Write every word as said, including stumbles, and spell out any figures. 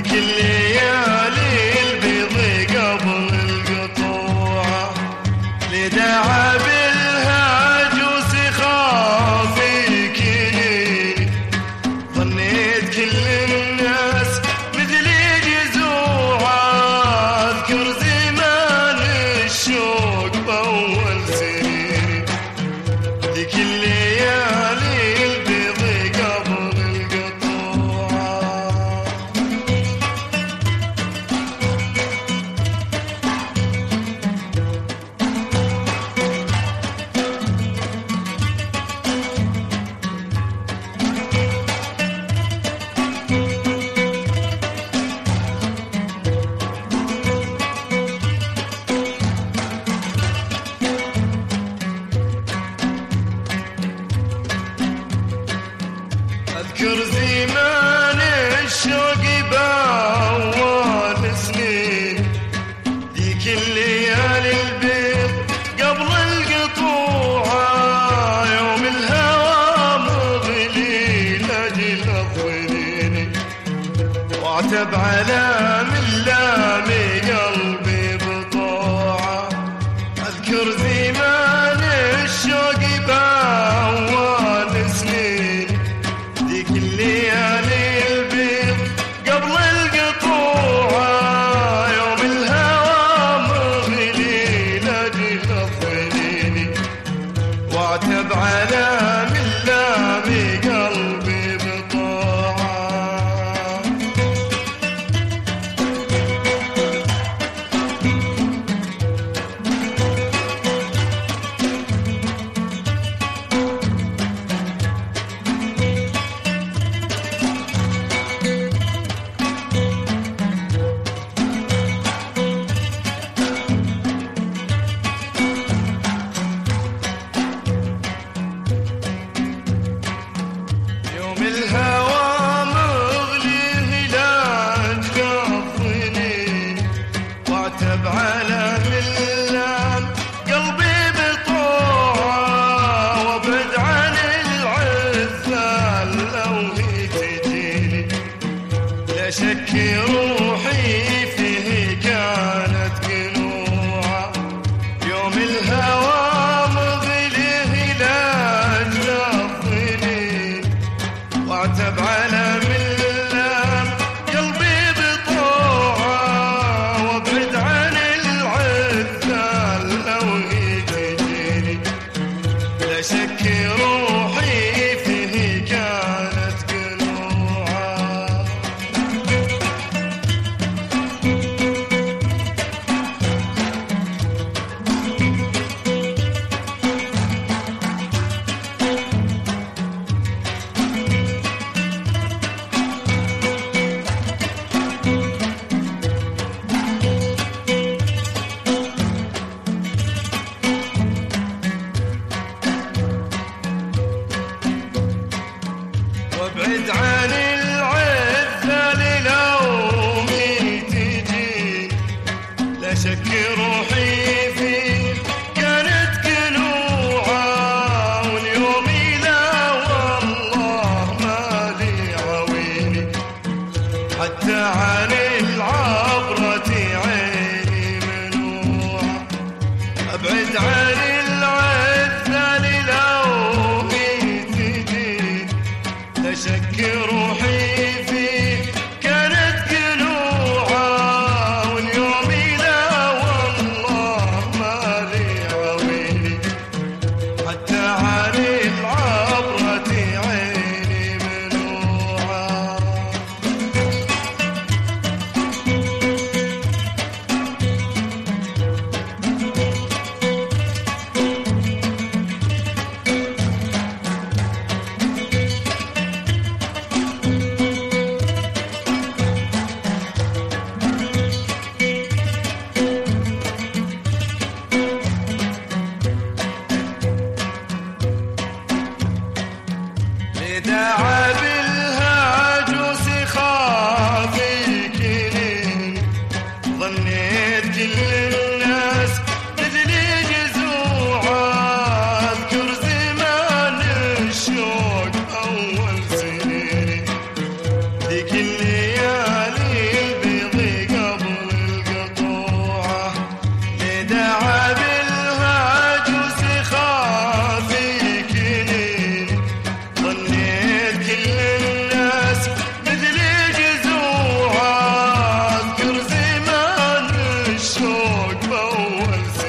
ذيك الليالي البيض قبل القطوعة لدعا بالهاجوس خافي كنيني ظنيت كل الناس مثلي جزوعة اذكر زمان الشوق بأول سنيني ذيك الليالي البيض قبل القطوعة أذكر زمان الشوق بأول سنين ذيك الليالي البيض قبل القطوعة يوم الهوى مغلي لأجل الظنين وعتب على ملامي قلبي بطوعة أذكر زمان الشوق بأول سنين ذيك الليالي البيض قبل القطوعة يوم الهوى مغلي لأجل الظنيني وعتب على ملامي قلبي بطوعة يوم الهوى مغلي هلال قضني وعتب على ملام قلبي بطوعة وابعد عن العذال لو هي تجيني لا شك روحي فيه كانت قنوعة يوم الهوى مغلي هلال قضني وعتب على ملام قلبي بطوعة وابعد عن العذال لو هي تجيني لا شك روحي فيه كانت قنوعة فوق بأول